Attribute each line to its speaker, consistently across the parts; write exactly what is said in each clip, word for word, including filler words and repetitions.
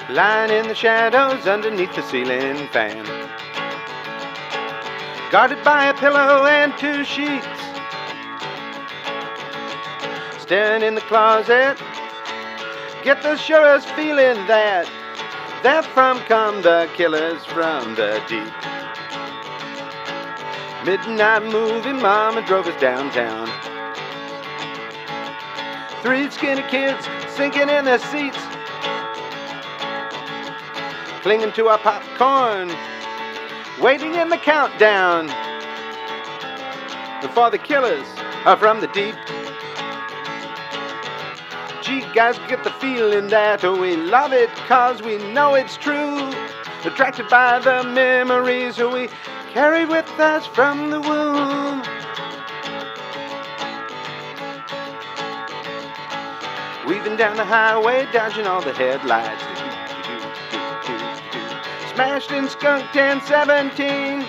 Speaker 1: lying in the shadows underneath the ceiling fan, guarded by a pillow and two sheets, staring in the closet, get the surest feeling that that from come the killers from the deep. Midnight movie, mama drove us downtown. Three skinny kids sinking in their seats, clinging to our popcorn, waiting in the countdown before the killers are from the deep. Gee, guys, get the feeling that we love it cause we know it's true, attracted by the memories we carry with us from the womb. Weaving down the highway, dodging all the headlights, smashed in skunk ten seventeen,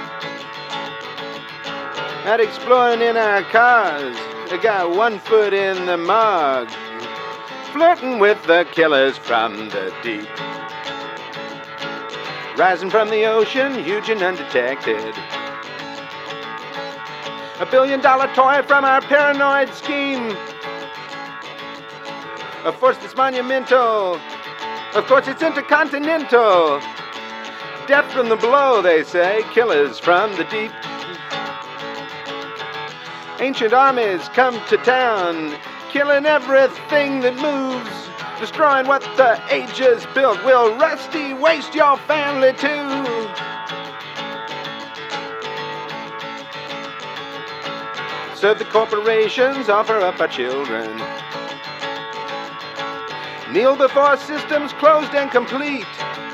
Speaker 1: out exploring in our cars, I got one foot in the mug, flirting with the killers from the deep. Rising from the ocean, huge and undetected, a billion dollar toy from our paranoid scheme, a force that's monumental, of course it's intercontinental. Death from the below, they say, killers from the deep. Ancient armies come to town, killing everything that moves, destroying what the ages built. Will Rusty waste your family too? So the corporations offer up our children, kneel before systems closed and complete.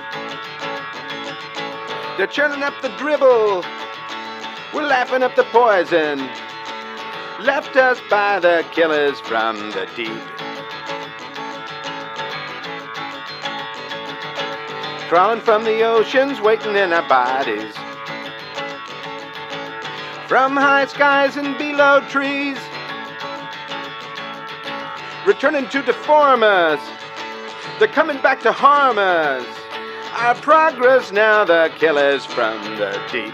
Speaker 1: They're churning up the dribble, we're laughing up the poison, left us by the killers from the deep. Crawling from the oceans, waiting in our bodies, from high skies and below trees, returning to deform us, they're coming back to harm us. Our progress now, the killers from the deep.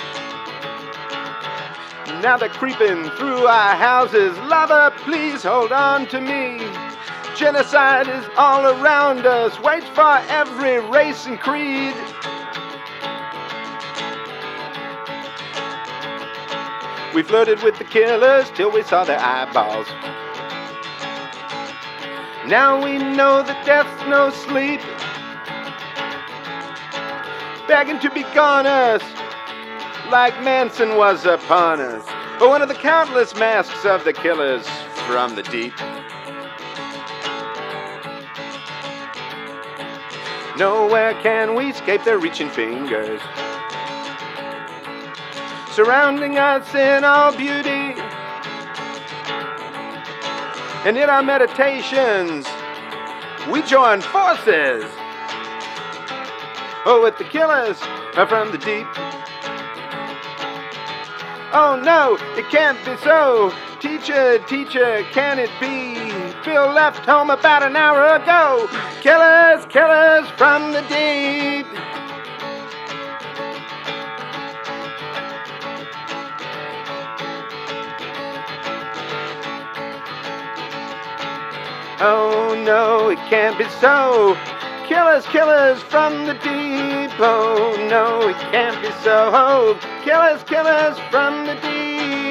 Speaker 1: Now they're creeping through our houses, lover, please hold on to me. Genocide is all around us, waits for every race and creed. We flirted with the killers till we saw their eyeballs. Now we know that death's no sleep, begging to be gone us, like Manson was upon us, but one of the countless masks of the killers from the deep. Nowhere can we escape their reaching fingers, surrounding us in all beauty. And in our meditations, we join forces, oh, with the killers from the deep. Oh no, it can't be so. Teacher, teacher, can it be? Bill left home about an hour ago. Killers, killers from the deep. Oh no, it can't be so. Killers, killers from the deep. Oh no, it can't be so. Killers, killers from the deep.